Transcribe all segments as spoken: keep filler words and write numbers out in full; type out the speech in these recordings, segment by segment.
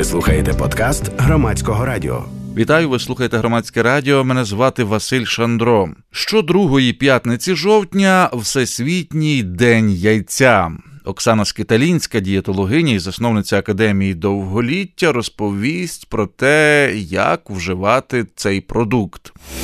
Ви слухаєте подкаст Громадського радіо. Вітаю, ви слухаєте Громадське радіо, мене звати Василь Шандро. Щодругої п'ятниці жовтня – Всесвітній день яйця. Оксана Скиталінська, дієтологиня і засновниця Академії довголіття, розповість про те, як вживати цей продукт.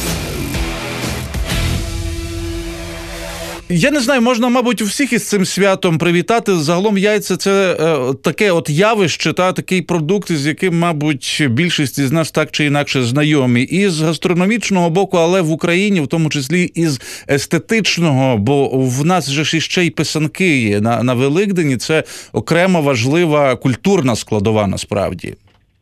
Я не знаю, можна, мабуть, всіх із цим святом привітати. Загалом яйця – це е, таке от явище, та такий продукт, з яким, мабуть, більшість із нас так чи інакше знайомі. І з гастрономічного боку, але в Україні, в тому числі і з естетичного, бо в нас же ж іще й писанки є на, на Великдені. Це окрема важлива культурна складова, насправді.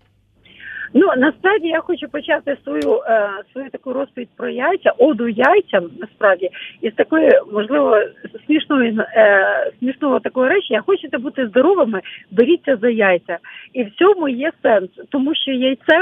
Ну, насправді, я хочу почати свою, е, свою таку розповідь про яйця, оду яйцям, насправді, із такої, можливо, смішної, е, смішного такої речі. Я хочете бути здоровими, беріться за яйця. І в цьому є сенс, тому що яйце,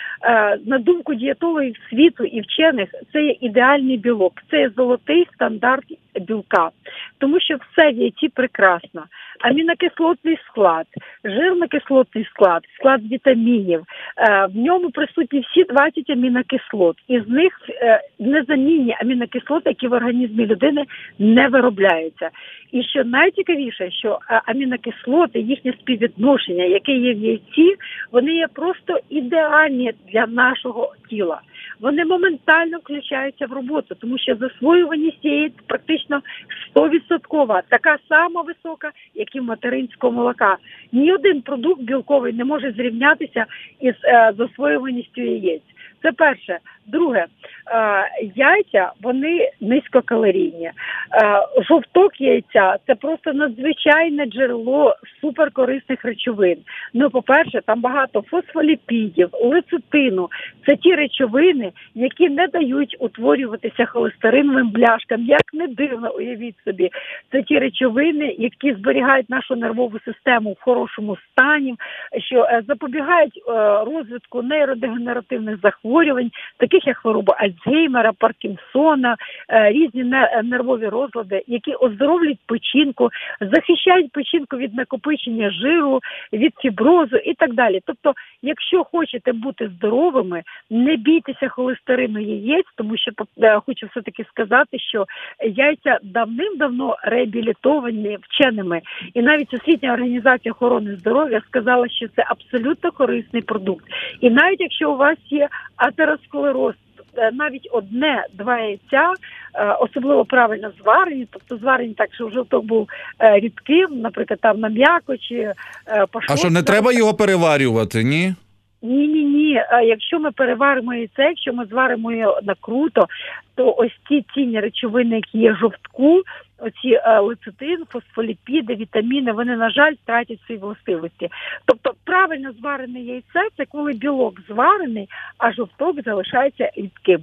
е, на думку дієтологів світу і вчених, це є ідеальний білок, це є золотий стандарт білка, тому що все в яйці прекрасно. Амінокислотний склад, жирно-кислотний склад, склад вітамінів. В ньому присутні всі двадцять амінокислот. Із них незамінні амінокислоти, які в організмі людини не виробляються. І що найцікавіше, що амінокислоти, їхнє співвідношення, яке є в яйці, вони є просто ідеальні для нашого тіла. Вони моментально включаються в роботу, тому що засвоюваність яєць практично сто відсотків, така сама висока, як і в материнського молока. Ні один продукт білковий не може зрівнятися із е, засвоюваністю яєць. Це перше. Друге, е, яйця, вони низькокалорійні. Е, жовток яйця – це просто надзвичайне джерело суперкорисних речовин. Ну, по-перше, там багато фосфоліпідів, лецитину. Це ті речовини, які не дають утворюватися холестериновим бляшкам. Як не дивно, уявіть собі. Це ті речовини, які зберігають нашу нервову систему в хорошому стані, що е, запобігають е, розвитку нейродегенеративних захворювань, таких як хвороба Альцгеймера, Паркінсона, різні нервові розлади, які оздоровлюють печінку, захищають печінку від накопичення жиру, від фіброзу і так далі. Тобто, якщо хочете бути здоровими, не бійтеся холестерину яєць, тому що хочу все-таки сказати, що яйця давним-давно реабілітовані вченими. І навіть Всесвітня організація охорони здоров'я сказала, що це абсолютно корисний продукт. І навіть якщо у вас є атеросклероз, навіть одне-два яйця, особливо правильно зварені, тобто зварені так, що жовток був рідким, наприклад, там на м'яко чи пашот. А що, не треба його переварювати, ні? Ні-ні-ні, якщо ми переваримо яйце, якщо ми зваримо його накруто, то ось ті цінні речовини, які є в жовтку, оці лецитин, фосфоліпіди, вітаміни, вони, на жаль, втратять свої властивості. Тобто правильно зварене яйце – це коли білок зварений, а жовток залишається рідким.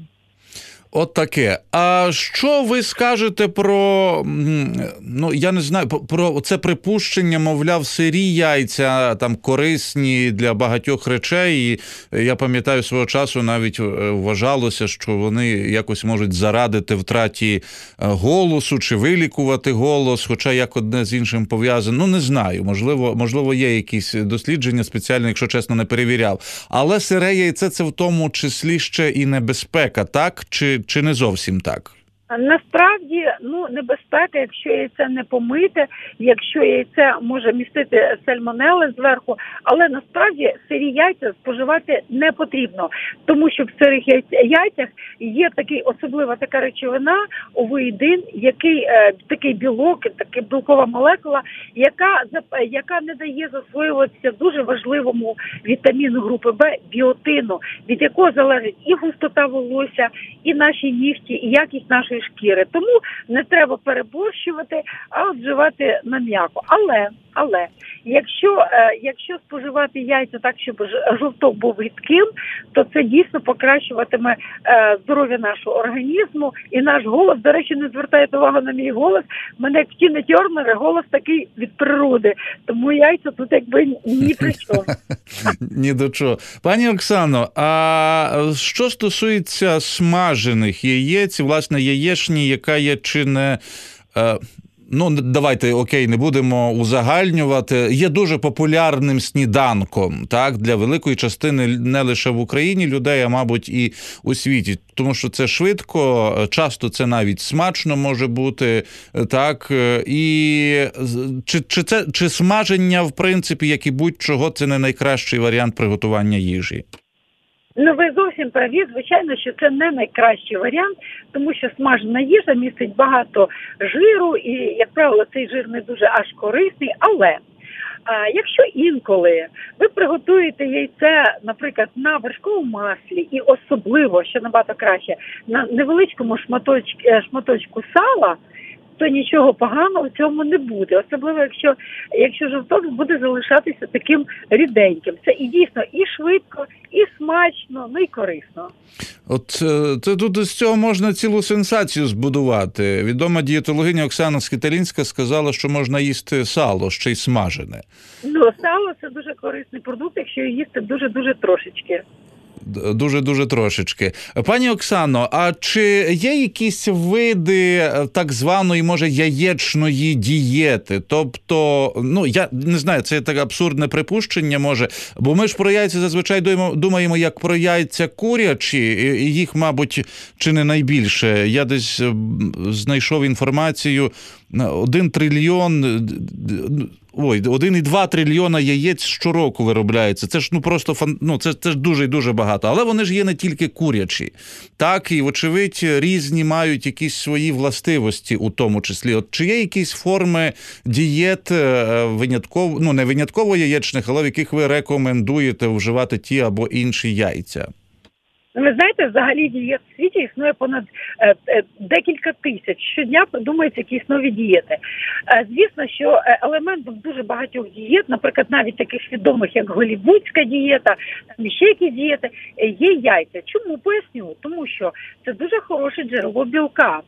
От таке. А що ви скажете про, ну, я не знаю, про це припущення, мовляв, сирі яйця там корисні для багатьох речей, і я пам'ятаю, свого часу навіть вважалося, що вони якось можуть зарадити втраті голосу чи вилікувати голос, хоча як одне з іншим пов'язано, ну, не знаю, можливо, можливо, є якісь дослідження спеціально, якщо чесно, не перевіряв. Але сире яйце – це в тому числі ще і небезпека, так? Чи Чи не зовсім так? Насправді, ну, небезпека, якщо яйце не помите, якщо яйце може містити сальмонели зверху, але насправді сирі яйця споживати не потрібно, тому що в сирих яйцях є такий, особлива така речовина, овоїдин, який, е, такий білок, така білкова молекула, яка, яка не дає засвоюватися дуже важливому вітаміну групи Б, біотину, від якого залежить і густота волосся, і наші нігті, і якість нашої шкіри. Тому не треба переборщувати, а вживати на м'яко. Але, але, якщо, е, якщо споживати яйця так, щоб жовток був рідким, то це дійсно покращуватиме е, здоров'я нашого організму і наш голос. До речі, не звертайте увагу на мій голос. Мене як Тіни Тернер, голос такий від природи. Тому яйця тут якби ні при чому. Ні до чого. Пані Оксано, а що стосується смажених яєць, власне, яєчні, яка є чи не... ну, давайте, окей, не будемо узагальнювати, є дуже популярним сніданком, так, для великої частини не лише в Україні людей, а, мабуть, і у світі. Тому що це швидко, часто це навіть смачно може бути, так, і чи, чи, це, чи смаження, в принципі, як і будь-чого, це не найкращий варіант приготування їжі? Ну, ви зовсім праві. Звичайно, що це не найкращий варіант, тому що смажена їжа містить багато жиру і, як правило, цей жир не дуже аж корисний, але а, якщо інколи ви приготуєте яйце, наприклад, на вершковому маслі і особливо, що набагато краще, на невеличкому шматочку, шматочку сала, то нічого поганого в цьому не буде. Особливо, якщо, якщо жовток буде залишатися таким ріденьким. Це і дійсно і швидко, і смачно, ну і корисно. От це тут з цього можна цілу сенсацію збудувати. Відома дієтологиня Оксана Скиталінська сказала, що можна їсти сало, ще й смажене. Ну, сало – це дуже корисний продукт, якщо їсти дуже-дуже трошечки. Дуже-дуже трошечки. Пані Оксано, а чи є якісь види так званої, може, яєчної дієти? Тобто, ну, я не знаю, це таке абсурдне припущення, може, бо ми ж про яйця зазвичай думаємо як про яйця курячі, і їх, мабуть, чи не найбільше. Я десь знайшов інформацію, один трильйон... Ой, один і два трильйона яєць щороку виробляється. Це ж ну просто ну, це, це ж дуже і дуже багато. Але вони ж є не тільки курячі. Так, і, вочевидь, різні мають якісь свої властивості у тому числі. От чи є якісь форми дієт винятково, ну не винятково яєчних, але в яких ви рекомендуєте вживати ті або інші яйця? Ви знаєте, взагалі дієт в світі існує понад е, е, декілька тисяч. Щодня придумуються якісь нові дієти. Е, звісно, що елементом дуже багатьох дієт, наприклад, навіть таких відомих, як голлівудська дієта, там ще якісь дієти, е, є яйця. Чому? Поясню. Тому що це дуже хороше джерело білка. Е,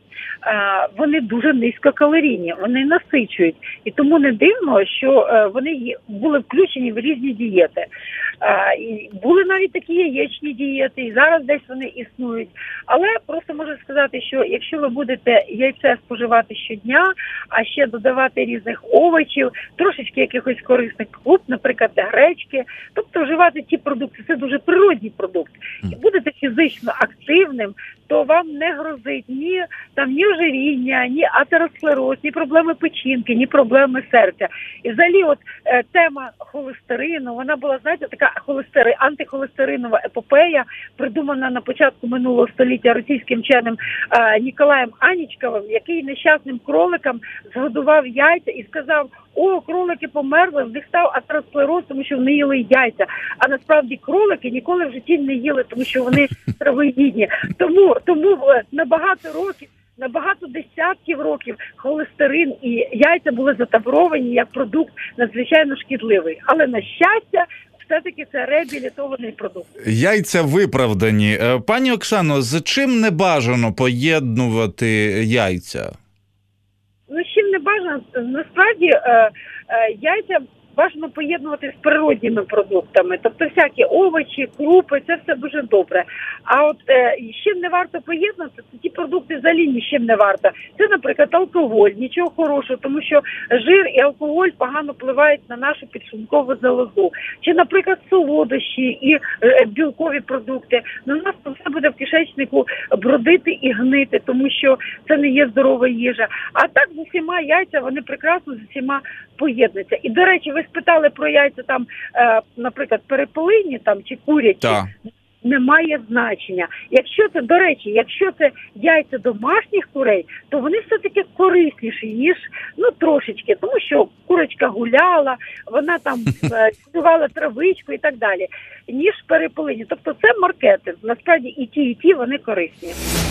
вони дуже низькокалорійні, вони насичують. І тому не дивно, що е, вони є, були включені в різні дієти. Е, і були навіть такі яєчні дієти, і зараз десь вони існують. Але просто можу сказати, що якщо ви будете яйце споживати щодня, а ще додавати різних овочів, трошечки якихось корисних круп, наприклад, гречки, тобто вживати ті продукти, це дуже природній продукт, і будете фізично активним, то вам не грозить ні там ні ожиріння, ні атеросклероз, ні проблеми печінки, ні проблеми серця. І взагалі от е, тема холестерину, вона була, знаєте, така холестери, антихолестеринова епопея, придумана на початку минулого століття російським вченим е, Ніколаєм Анічковим, який нещасним кроликам згодував яйця і сказав: о, кролики померли, в них став атеросклероз, тому що вони їли яйця. А насправді кролики ніколи в житті не їли, тому що вони травоїдні. Тому, тому на багато років, на багато десятків років холестерин і яйця були затавровані як продукт надзвичайно шкідливий. Але, на щастя, все-таки це реабілітований продукт. Яйця виправдані. Пані Оксано, з чим не бажано поєднувати яйця? Ну, з чим не бажано? Насправді, е, е, яйця бажано поєднувати з природніми продуктами. Тобто всякі овочі, крупи, це все дуже добре. А от е, з чим не варто поєднувати, це ті продукти взагалі ні з чим не варто. Це, наприклад, алкоголь, нічого хорошого, тому що жир і алкоголь погано впливають на нашу підшлункову залозу. Чи, наприклад, солодощі і е, білкові продукти. Ну, у нас все буде в кишечнику бродити і гнити, тому що це не є здорова їжа. А так з усіма яйця, вони прекрасно з усіма поєднуються. І, до речі, ви спитали про яйця там, е, наприклад, перепелині там чи курячі. Так. Немає значення. Якщо це, до речі, якщо це яйця домашніх курей, то вони все-таки корисніші, ніж, ну, трошечки, тому що курочка гуляла, вона там цілувала травичку і так далі, ніж перепелині. Тобто це маркетинг. Насправді і ті, і ті, вони корисні.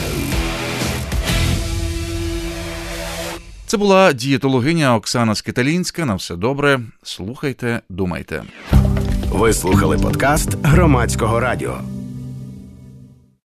Це була дієтологиня Оксана Скиталінська. На все добре. Слухайте, думайте. Ви слухали подкаст Громадського радіо.